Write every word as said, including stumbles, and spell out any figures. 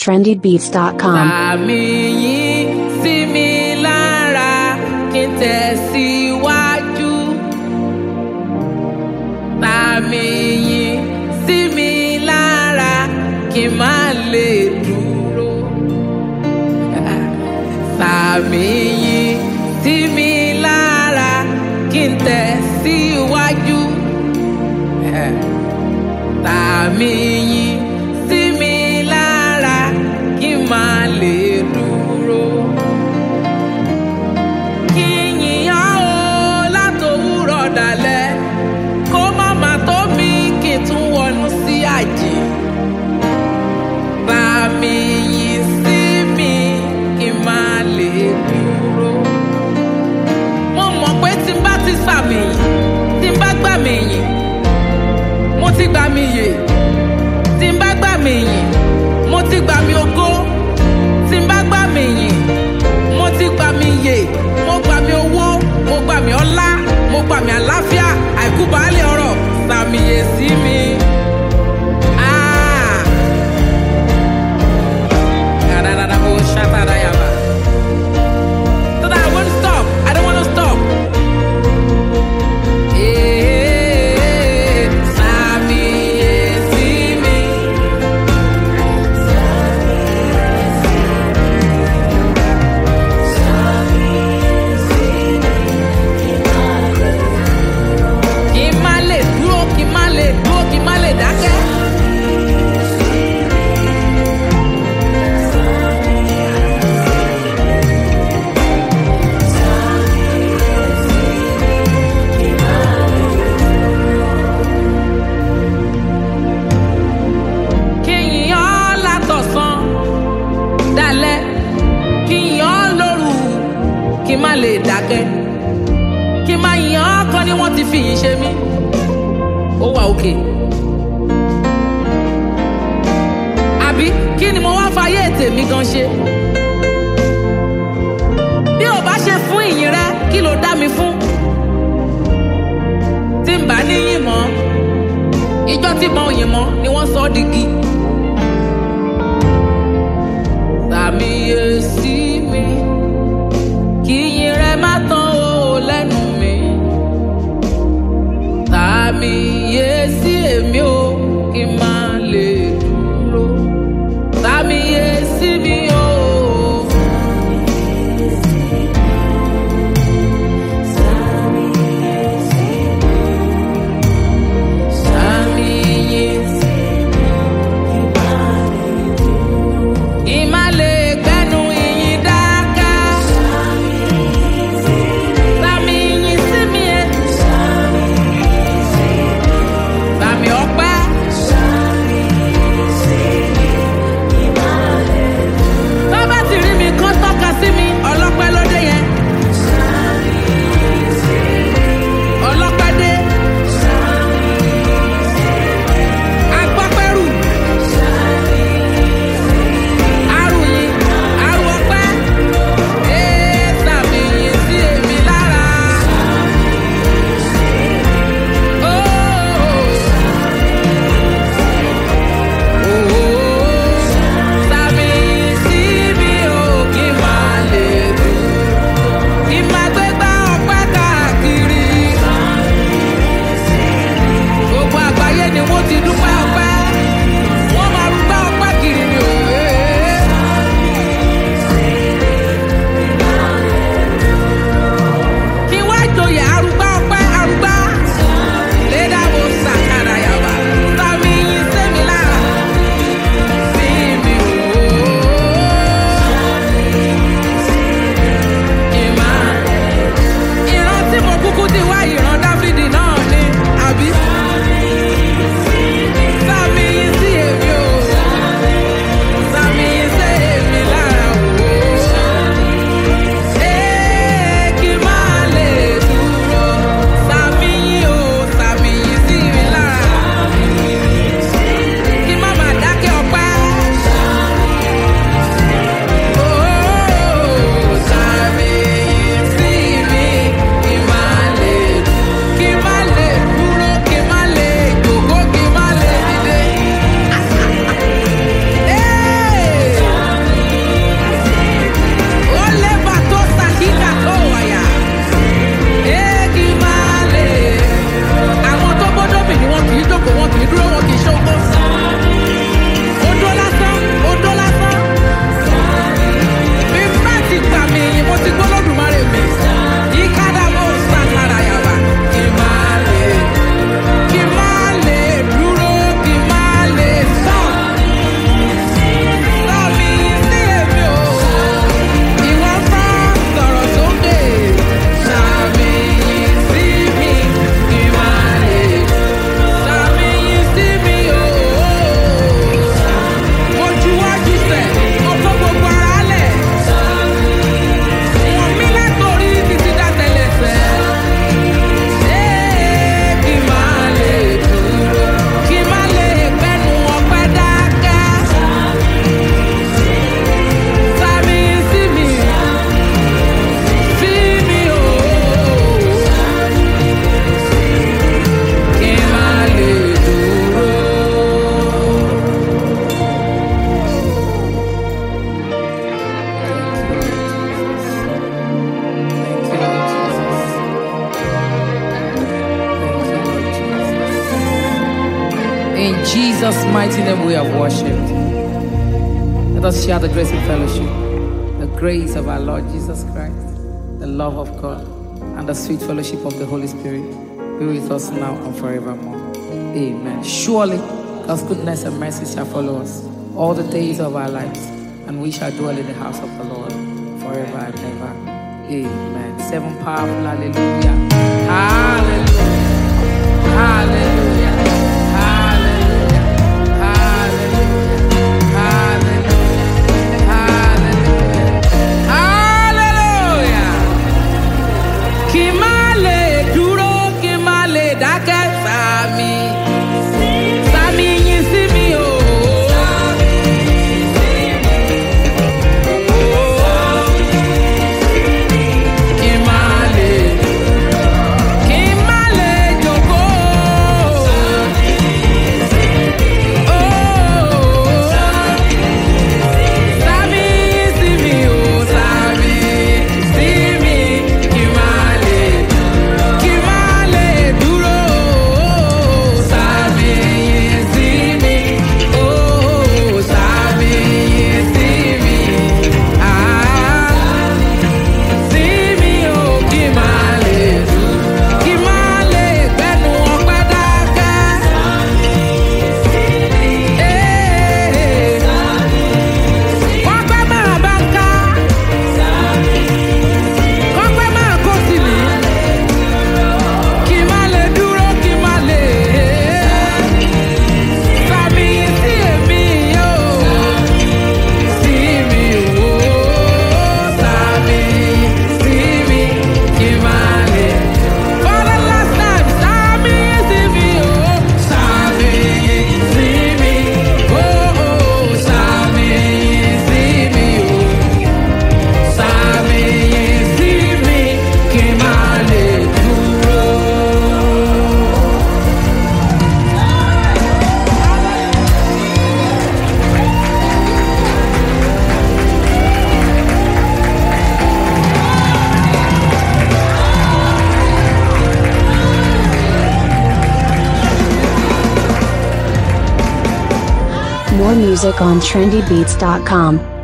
trendy beats dot com. Sàmì yín sí mi lára kí n tẹ̀síwájú. Sàmì yín sí mi lára kí n má lè dúró. Sàmì yín sí mi lára kí n tẹ̀síwájú. Sàmì yín sí mi lára kí n má lè dúró. Kí n yìnyán o látòwúrọ̀ dalẹ́, kó má má tó mi kí n tún wọnú sí àjì. Sàmì yín sí mi kí n má lè dúró. Mo mọ̀ pé tí n bá ti sàmì yìn, tí n bá gbà mí yìn, mo ti gbà mí yè. Tí n bá gbà mí yìn, mo ti gbà mí ògo. Tí n bá gbà mí yìn, mo ti gbà mí yè. Mo gbà mí owó, mo gbà mí ọlá, mo gbà mí àlàáfíà, àìkú baálẹ̀ ọrọ̀. Sàmì yè sí mi. Ah. Gadadada bo shatara yaba. So that I won't stop. I don't want to stop. Eh, sàmì yè sí mi. Kí n má lè dúró, kí n má lè dúró, kí n má lè dákẹ́. Kí n yìn ọ́ látọ̀sán dalẹ́, kí n yìn ọ́ lóru, kí n má lè dákẹ́. Kí n má yìn ọ́ kan ni wọ́n ti fi yìn ṣe mí. Ó wà òkè. Àbí kí ni mo wá fayé tèmi gan ṣe? Bí ò bá ṣe fún ìyìn rẹ, kí ló dá mi fún? Tí n bá níyìn mọ́, ìjọ tí mo yìn mọ́ ni wọ́n sọ ọ́ digi. Sàmì yè sí mi, kí ìyìn rẹ má tán o lẹ́nu mi. Sàmì yè sí èmi o, kí n má lè dúró. Sàmì yè sí mi o. Sàmì yè sí mi. Jesus' mighty name we have worshipped. Let us share the grace and fellowship. The grace of our Lord Jesus Christ, the love of God, and the sweet fellowship of the Holy Spirit be with us now and forevermore. Amen. Surely God's goodness and mercy shall follow us all the days of our lives, and we shall dwell in the house of the Lord forever and ever. Amen. Seven powerful hallelujah. Hallelujah. Hallelujah. Hallelujah. Hallelujah. Hallelujah. Hallelujah. Hallelujah. Kí má lè dúró, kí má lè dákẹ́ sàmì. Sàmì yín sí mi o. Kí má lè, kí má lè jókòó. Sàmì yín sí mi o. Sàmì sí mi. Kí má lè, kí má lè dúró. Sàmì yín sí mi. Oh, sàmì yín sí mi. Ah, sí mi o. Kí má lè dúró. Kí má lè gbẹ́nu ọpẹ́ dákẹ́. Eh, ọpẹ́ máa bá ń ká. Ọpẹ́ máa kó sí mi. Kí má lè dúró, kí má lè. Sàmì sí èmi yóò. Sí mi o. Sàmì sí mi. Kí má lè. For the last time, sàmì sí mi o. Sàmì sí mi. Oh, oh, sàmì sí mi o. Sàmì sí mi. Kí má lè dúró. More music on trendy beats dot com.